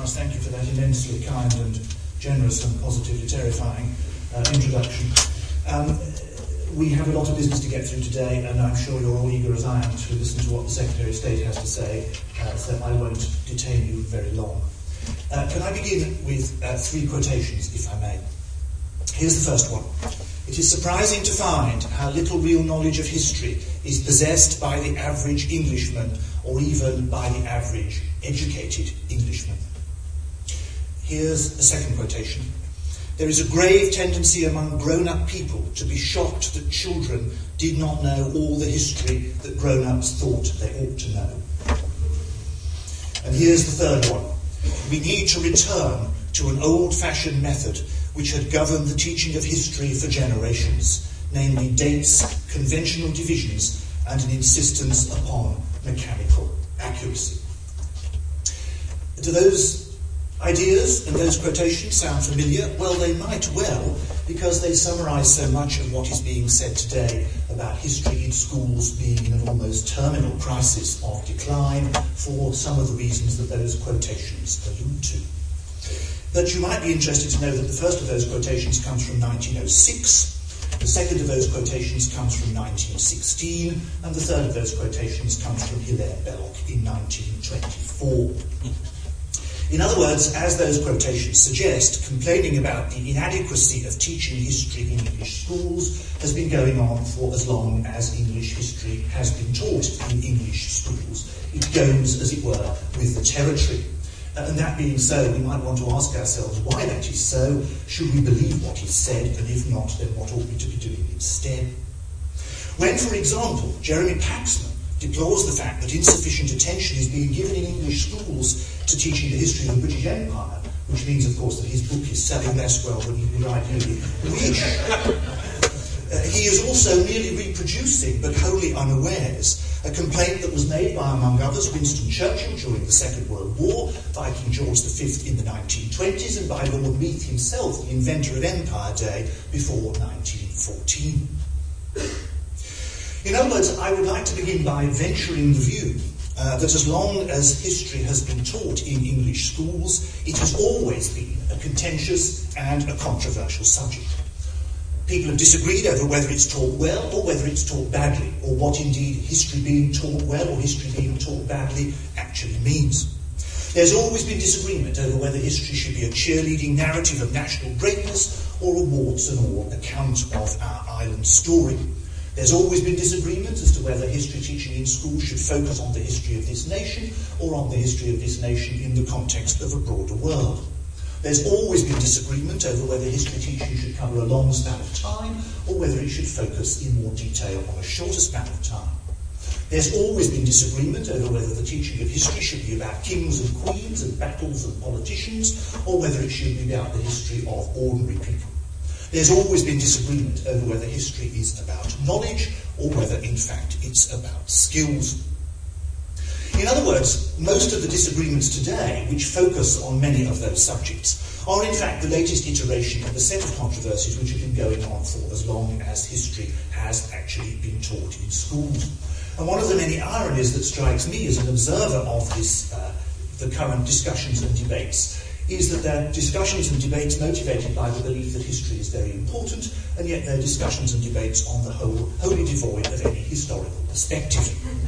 Thomas, thank you for that immensely kind and generous and positively terrifying introduction. We have a lot of business to get through today, and I'm sure you're all eager as I am to listen to what the Secretary of State has to say, so I won't detain you very long. Can I begin with three quotations, if I may? Here's the first one. It is surprising to find how little real knowledge of history is possessed by the average Englishman, or even by the average educated Englishman. Here's a second quotation. There is a grave tendency among grown-up people to be shocked that children did not know all the history that grown-ups thought they ought to know. And here's the third one. We need to return to an old-fashioned method which had governed the teaching of history for generations, namely dates, conventional divisions, and an insistence upon mechanical accuracy. Do those ideas and those quotations sound familiar? Well, they might well, because they summarise so much of what is being said today about history in schools being in an almost terminal crisis of decline for some of the reasons that those quotations allude to. But you might be interested to know that the first of those quotations comes from 1906, the second of those quotations comes from 1916, and the third of those quotations comes from Hilaire Belloc in 1924. In other words, as those quotations suggest, complaining about the inadequacy of teaching history in English schools has been going on for as long as English history has been taught in English schools. It goes, as it were, with the territory. And that being so, we might want to ask ourselves why that is so. Should we believe what is said, and if not, then what ought we to be doing instead? When, for example, Jeremy Paxman deplores the fact that insufficient attention is being given in English schools to teaching the history of the British Empire, which means, of course, that his book is selling less well than he would ideally wish. He is also merely reproducing, but wholly unawares, a complaint that was made by, among others, Winston Churchill during the Second World War, by King George V in the 1920s, and by Lord Meath himself, the inventor of Empire Day, before 1914. In other words, I would like to begin by venturing the view that as long as history has been taught in English schools, it has always been a contentious and a controversial subject. People have disagreed over whether it's taught well or whether it's taught badly, or what indeed history being taught well or history being taught badly actually means. There's always been disagreement over whether history should be a cheerleading narrative of national greatness or a warts and all account of our island story. There's always been disagreement as to whether history teaching in schools should focus on the history of this nation or on the history of this nation in the context of a broader world. There's always been disagreement over whether history teaching should cover a long span of time or whether it should focus in more detail on a shorter span of time. There's always been disagreement over whether the teaching of history should be about kings and queens and battles and politicians, or whether it should be about the history of ordinary people. There's always been disagreement over whether history is about knowledge or whether, in fact, it's about skills. In other words, most of the disagreements today, which focus on many of those subjects, are in fact the latest iteration of the set of controversies which have been going on for as long as history has actually been taught in schools. And one of the many ironies that strikes me as an observer of this, the current discussions and debates, is that they're discussions and debates motivated by the belief that history is very important, and yet they're discussions and debates on the whole wholly devoid of any historical perspective.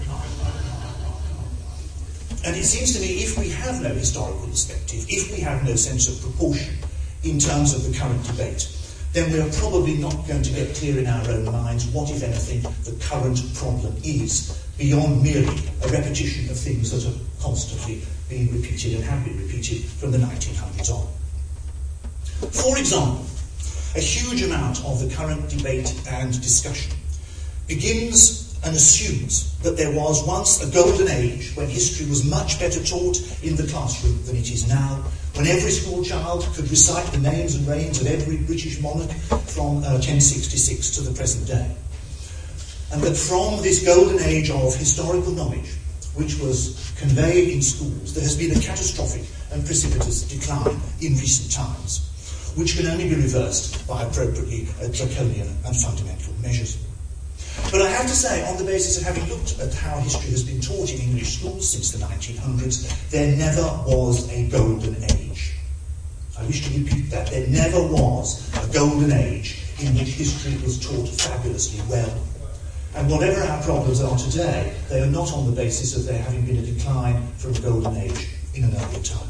And it seems to me, if we have no historical perspective, if we have no sense of proportion in terms of the current debate, then we are probably not going to get clear in our own minds what, if anything, the current problem is, beyond merely a repetition of things that are constantly being repeated and have been repeated from the 1900s on. For example, a huge amount of the current debate and discussion begins and assumes that there was once a golden age when history was much better taught in the classroom than it is now, when every school child could recite the names and reigns of every British monarch from 1066 to the present day. And that from this golden age of historical knowledge, which was conveyed in schools, there has been a catastrophic and precipitous decline in recent times, which can only be reversed by appropriately draconian and fundamental measures. But I have to say, on the basis of having looked at how history has been taught in English schools since the 1900s, there never was a golden age. I wish to repeat that. There never was a golden age in which history was taught fabulously well. And whatever our problems are today, they are not on the basis of there having been a decline from a golden age in an earlier time.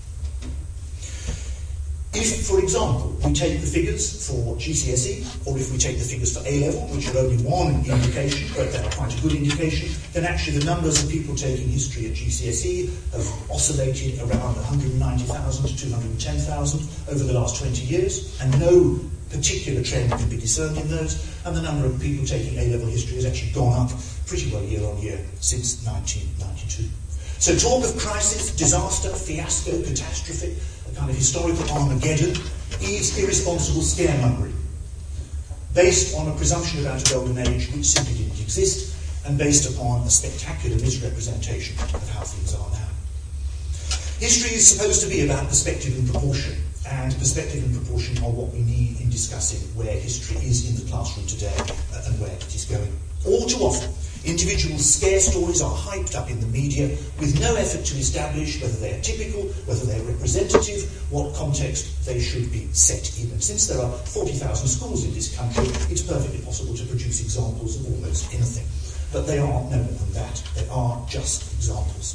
If, for example, we take the figures for GCSE, or if we take the figures for A-level, which are only one indication, but they're quite a good indication, then actually the numbers of people taking history at GCSE have oscillated around 190,000 to 210,000 over the last 20 years, and no particular trend can be discerned in those, and the number of people taking A-level history has actually gone up pretty well year on year since 1992. So talk of crisis, disaster, fiasco, catastrophe, a kind of historical Armageddon, is irresponsible scaremongering, based on a presumption about a golden age which simply didn't exist, and based upon a spectacular misrepresentation of how things are now. History is supposed to be about perspective and proportion, and perspective and proportion are what we need in discussing where history is in the classroom today and where it is going. All too often, individual scare stories are hyped up in the media with no effort to establish whether they are typical, whether they are representative, what context they should be set in. And since there are 40,000 schools in this country, it's perfectly possible to produce examples of almost anything. But they are no more than that. They are just examples.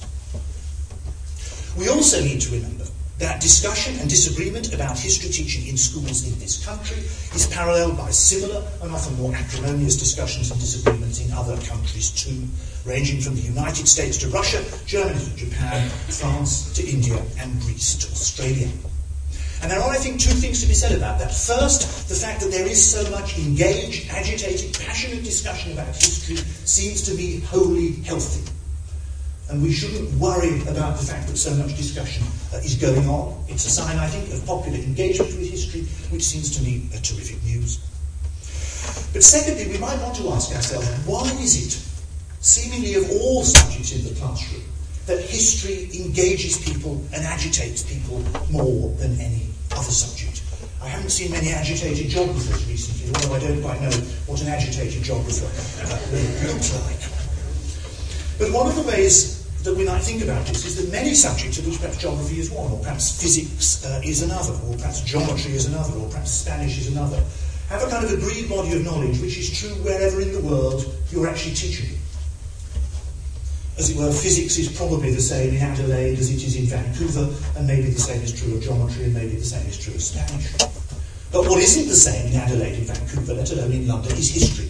We also need to remember that discussion and disagreement about history teaching in schools in this country is paralleled by similar and often more acrimonious discussions and disagreements in other countries too, ranging from the United States to Russia, Germany to Japan, France to India, and Greece to Australia. And there are, I think, two things to be said about that. First, the fact that there is so much engaged, agitated, passionate discussion about history seems to be wholly healthy. And we shouldn't worry about the fact that so much discussion is going on. It's a sign, I think, of popular engagement with history, which seems to me terrific news. But secondly, we might want to ask ourselves, why is it, seemingly of all subjects in the classroom, that history engages people and agitates people more than any other subject? I haven't seen many agitated geographers recently, although I don't quite know what an agitated geographer really looks like. But one of the ways that we might think about this is that many subjects, of which perhaps geography is one, or perhaps physics is another, or perhaps geometry is another, or perhaps Spanish is another, have a kind of agreed body of knowledge which is true wherever in the world you're actually teaching. As it were, physics is probably the same in Adelaide as it is in Vancouver, and maybe the same is true of geometry, and maybe the same is true of Spanish. But what isn't the same in Adelaide and Vancouver, let alone in London, is history.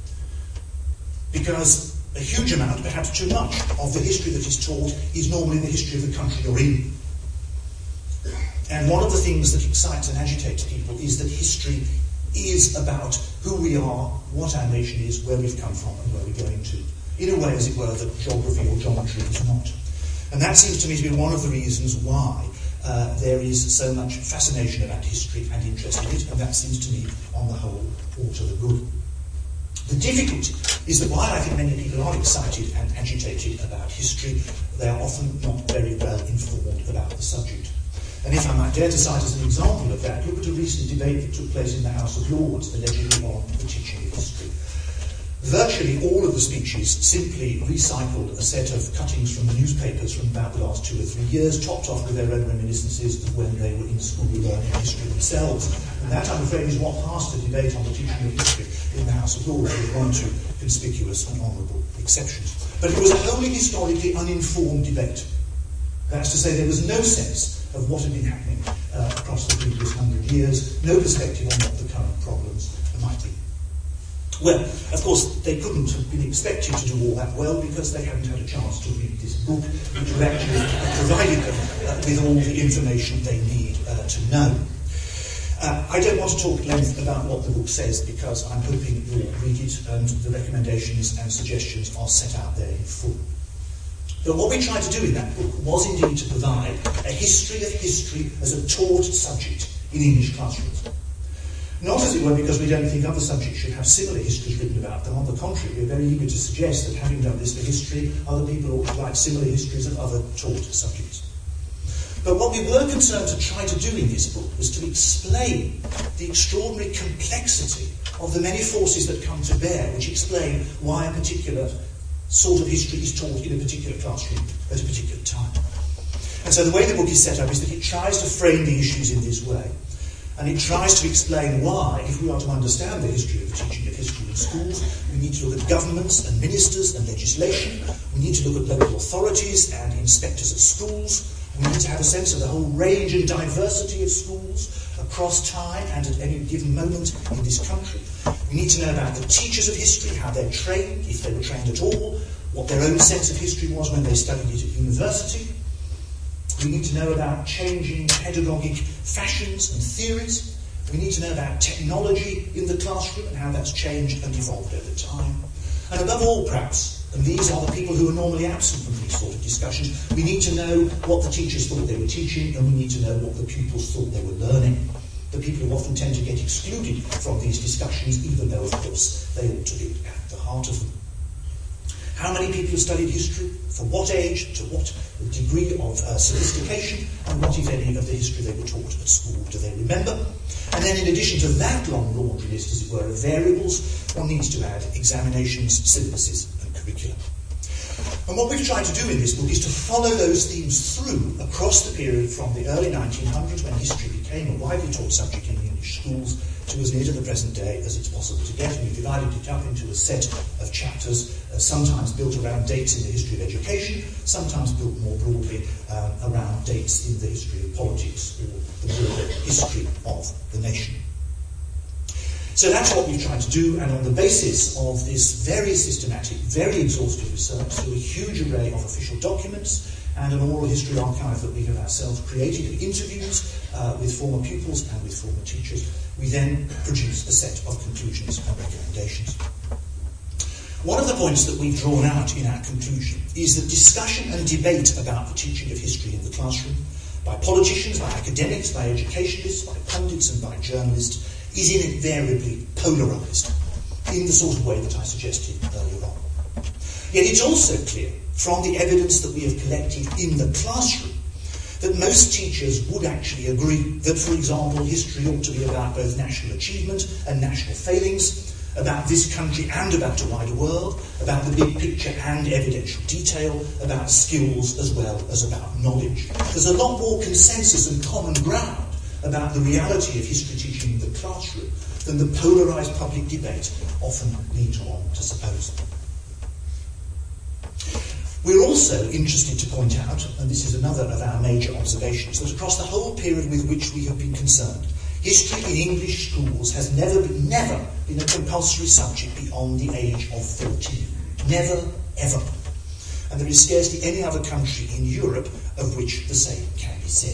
Because a huge amount, perhaps too much, of the history that is taught is normally the history of the country you're in. And one of the things that excites and agitates people is that history is about who we are, what our nation is, where we've come from, and where we're going to. In a way, as it were, that geography or geometry is not. And that seems to me to be one of the reasons why there is so much fascination about history and interest in it, and that seems to me, on the whole, all to the good. The difficulty is that while I think many people are excited and agitated about history, they are often not very well informed about the subject. And if I might dare to cite as an example of that, look at a recent debate that took place in the House of Lords, allegedly on the teaching of history. Virtually all of the speeches simply recycled a set of cuttings from the newspapers from about the last 2 or 3 years, topped off with their own reminiscences of when they were in school learning history themselves. And that, I'm afraid, is what passed the debate on the teaching of history in the House of Lords, with one or two conspicuous and honourable exceptions. But it was a wholly historically uninformed debate. That's to say, there was no sense of what had been happening across the previous 100 years, no perspective on what the current problems might be. Well, of course, they couldn't have been expected to do all that well because they hadn't had a chance to read this book, which would actually have provided them with all the information they need to know. I don't want to talk at length about what the book says because I'm hoping you'll read it and the recommendations and suggestions are set out there in full. But what we tried to do in that book was indeed to provide a history of history as a taught subject in English classrooms. Not, as it were, because we don't think other subjects should have similar histories written about them. On the contrary, we're very eager to suggest that having done this for history, other people ought to write similar histories of other taught subjects. But what we were concerned to try to do in this book was to explain the extraordinary complexity of the many forces that come to bear, which explain why a particular sort of history is taught in a particular classroom at a particular time. And so the way the book is set up is that it tries to frame the issues in this way. And it tries to explain why, if we are to understand the history of the teaching of history in schools, we need to look at governments and ministers and legislation. We need to look at local authorities and inspectors at schools. We need to have a sense of the whole range and diversity of schools across time and at any given moment in this country. We need to know about the teachers of history, how they're trained, if they were trained at all, what their own sense of history was when they studied it at university. We need to know about changing pedagogic fashions and theories. We need to know about technology in the classroom and how that's changed and evolved over time. And above all, perhaps, and these are the people who are normally absent from these sort of discussions, we need to know what the teachers thought they were teaching, and we need to know what the pupils thought they were learning. The people who often tend to get excluded from these discussions, even though, of course, they ought to be at the heart of them. How many people have studied history? For what age? To what degree of sophistication? And what, if any, of the history they were taught at school do they remember? And then in addition to that long laundry list, as it were, of variables, one needs to add examinations, syllabuses and curriculum. And what we've tried to do in this book is to follow those themes through across the period from the early 1900s, when history became a widely taught subject in English schools, to as near to the present day as it's possible to get. And we've divided it up into a set of chapters, sometimes built around dates in the history of education, sometimes built more broadly around dates in the history of politics or the broader history of the nation. So that's what we've tried to do, and on the basis of this very systematic, very exhaustive research through a huge array of official documents and an oral history archive that we have ourselves created, and interviews with former pupils and with former teachers, we then produce a set of conclusions and recommendations. One of the points that we've drawn out in our conclusion is that discussion and debate about the teaching of history in the classroom, by politicians, by academics, by educationists, by pundits and by journalists, is invariably polarised in the sort of way that I suggested earlier on. Yet it's also clear from the evidence that we have collected in the classroom that most teachers would actually agree that, for example, history ought to be about both national achievement and national failings, about this country and about a wider world, about the big picture and evidential detail, about skills as well as about knowledge. There's a lot more consensus and common ground about the reality of history teaching in the classroom than the polarised public debate often leads on to suppose. We're also interested to point out, and this is another of our major observations, that across the whole period with which we have been concerned, history in English schools has never been a compulsory subject beyond the age of 14. Never, ever. And there is scarcely any other country in Europe of which the same can be said.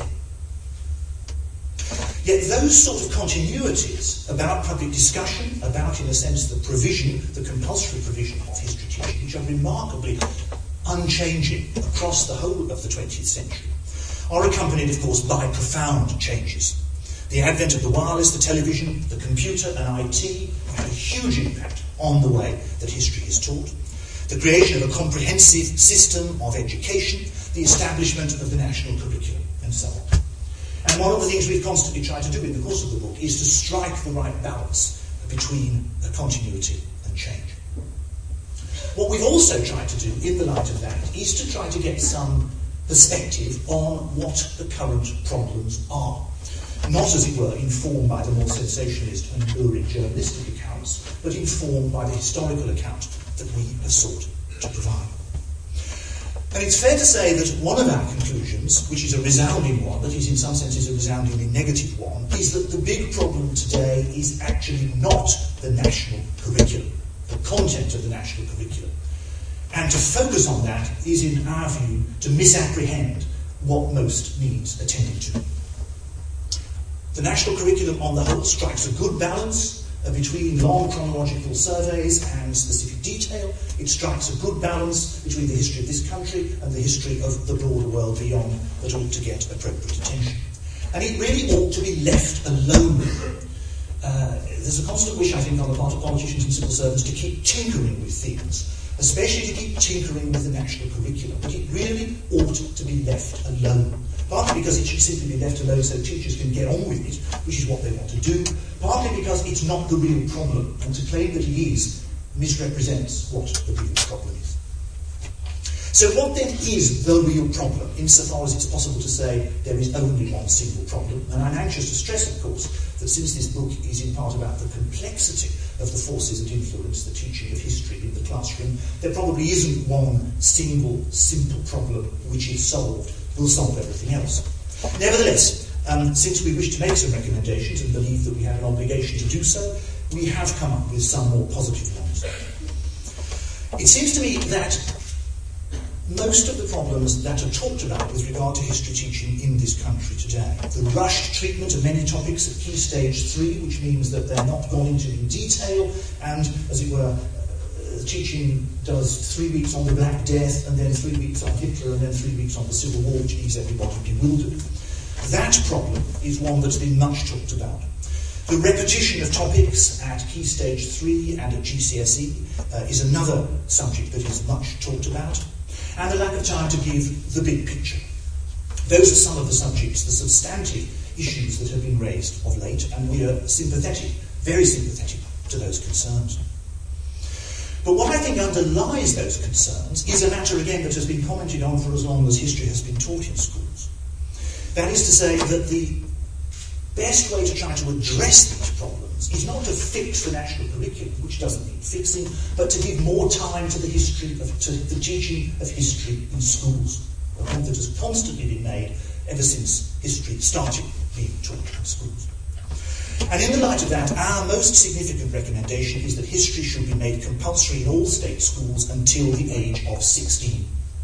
Yet those sort of continuities about public discussion, about, in a sense, the provision, the compulsory provision of history teaching, which are remarkably unchanging across the whole of the 20th century, are accompanied, of course, by profound changes. The advent of the wireless, the television, the computer and IT had a huge impact on the way that history is taught. The creation of a comprehensive system of education, the establishment of the national curriculum, and so on. And one of the things we've constantly tried to do in the course of the book is to strike the right balance between continuity and change. What we've also tried to do in the light of that is to try to get some perspective on what the current problems are. Not, as it were, informed by the more sensationalist and lurid journalistic accounts, but informed by the historical account that we have sought to provide. And it's fair to say that one of our conclusions, which is a resounding one, that is in some senses a resoundingly negative one, is that the big problem today is actually not the national curriculum, the content of the national curriculum. And to focus on that is, in our view, to misapprehend what most needs attending to. The national curriculum on the whole strikes a good balance between long chronological surveys and specific detail. It strikes a good balance between the history of this country and the history of the broader world beyond that ought to get appropriate attention. And it really ought to be left alone. There's a constant wish, I think, on the part of politicians and civil servants to keep tinkering with things especially to keep tinkering with the national curriculum, but it really ought to be left alone. Partly because it should simply be left alone so teachers can get on with it, which is what they want to do, partly because it's not the real problem, and to claim that it is misrepresents what the real problem is. So what then is the real problem, insofar as it's possible to say there is only one single problem? And I'm anxious to stress, of course, that since this book is in part about the complexity of the forces that influence the teaching of history in the classroom, there probably isn't one single, simple problem which, if solved, will solve everything else. Nevertheless, since we wish to make some recommendations and believe that we have an obligation to do so, we have come up with some more positive ones. It seems to me that most of the problems that are talked about with regard to history teaching in this country today, the rushed treatment of many topics at Key Stage 3, which means that they're not gone into in detail, and, as it were, teaching does 3 weeks on the Black Death, and then 3 weeks on Hitler, and then 3 weeks on the Civil War, which leaves everybody bewildered. That problem is one that's been much talked about. The repetition of topics at Key Stage 3 and at GCSE is another subject that is much talked about. And the lack of time to give the big picture. Those are some of the subjects, the substantive issues that have been raised of late, and we are sympathetic, very sympathetic to those concerns. But what I think underlies those concerns is a matter, again, that has been commented on for as long as history has been taught in schools. That is to say that the best way to try to address these problems is not to fix the national curriculum, which doesn't need fixing, but to give more time to the teaching of history in schools, a point that has constantly been made ever since history started being taught in schools. And in the light of that, our most significant recommendation is that history should be made compulsory in all state schools until the age of 16.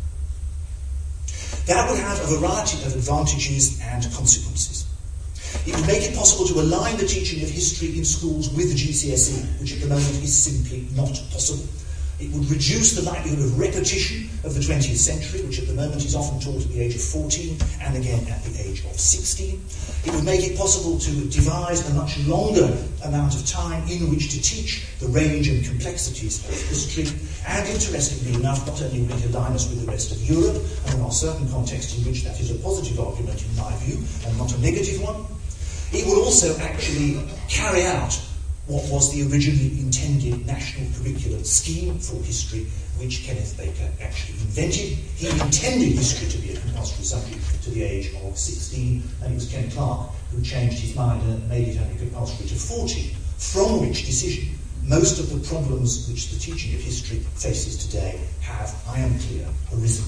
That would have a variety of advantages and consequences. It would make it possible to align the teaching of history in schools with the GCSE, which at the moment is simply not possible. It would reduce the likelihood of repetition of the 20th century, which at the moment is often taught at the age of 14 and again at the age of 16. It would make it possible to devise a much longer amount of time in which to teach the range and complexities of history, and interestingly enough, not only would it align us with the rest of Europe, and there are certain contexts in which that is a positive argument in my view, and not a negative one, it would also actually carry out what was the originally intended national curriculum scheme for history, which Kenneth Baker actually invented. He intended history to be a compulsory subject to the age of 16, and it was Ken Clarke who changed his mind and made it only compulsory to 14, from which decision most of the problems which the teaching of history faces today have, I am clear, arisen.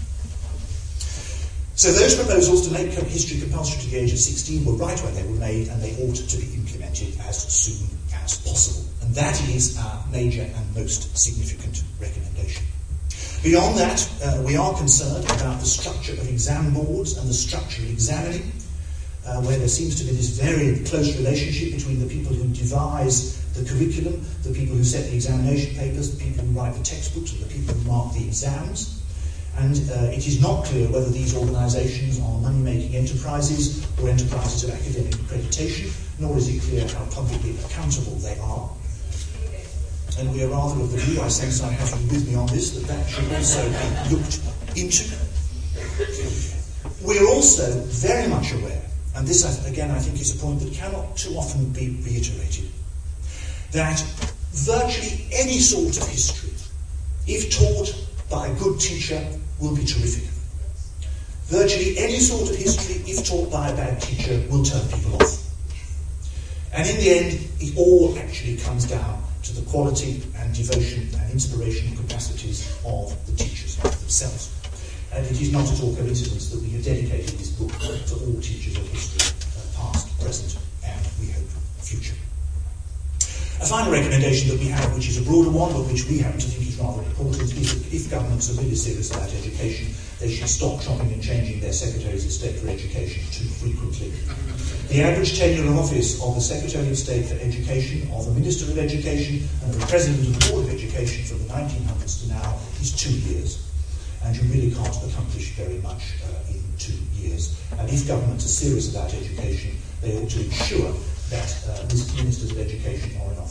So those proposals to make history compulsory to the age of 16 were right when they were made, and they ought to be implemented as soon as possible. And that is our major and most significant recommendation. Beyond that, we are concerned about the structure of exam boards and the structure of examining, where there seems to be this very close relationship between the people who devise the curriculum, the people who set the examination papers, the people who write the textbooks, and the people who mark the exams. And it is not clear whether these organisations are money-making enterprises or enterprises of academic accreditation, nor is it clear how publicly accountable they are. And we are rather of the view, I sense I have you with me on this, that should also be looked into. We are also very much aware, and this again I think is a point that cannot too often be reiterated, that virtually any sort of history, if taught by a good teacher, will be terrific. Virtually any sort of history, if taught by a bad teacher, will turn people off. And in the end, it all actually comes down to the quality and devotion and inspirational capacities of the teachers themselves. And it is not at all coincidence that we have dedicated this book to all teachers of history, past, present, and we hope future. A final recommendation that we have, which is a broader one, but which we happen to think is rather important, is that if governments are really serious about education, they should stop chopping and changing their Secretaries of State for Education too frequently. The average tenure of office of the Secretary of State for Education, of the Minister of Education, and of the President of the Board of Education from the 1900s to now is 2 years. And you really can't accomplish very much in 2 years. And if governments are serious about education, they ought to ensure that ministers of education are in office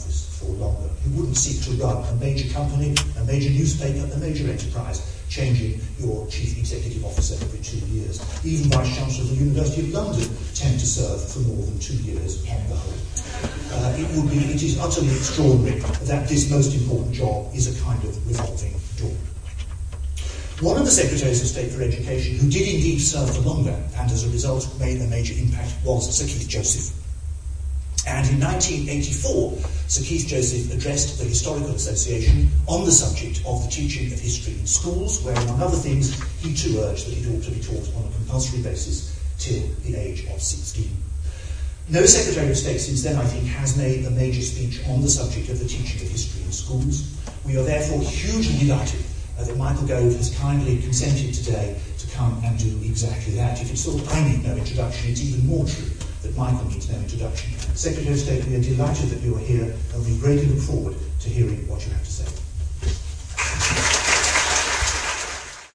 for longer. You wouldn't seek to run a major company, a major newspaper, a major enterprise, changing your chief executive officer every 2 years. Even Vice Chancellors of the University of London tend to serve for more than 2 years on the whole. It is utterly extraordinary that this most important job is a kind of revolving door. One of the Secretaries of State for Education who did indeed serve for longer and as a result made a major impact was Sir Keith Joseph. And in 1984, Sir Keith Joseph addressed the Historical Association on the subject of the teaching of history in schools, where, among other things, he too urged that it ought to be taught on a compulsory basis till the age of 16. No Secretary of State since then, I think, has made a major speech on the subject of the teaching of history in schools. We are therefore hugely delighted that Michael Gove has kindly consented today to come and do exactly that. If it's thought I need no introduction, it's even more true that Michael needs no introduction. Secretary of State, we are delighted that you are here, and we greatly look forward to hearing what you have to say.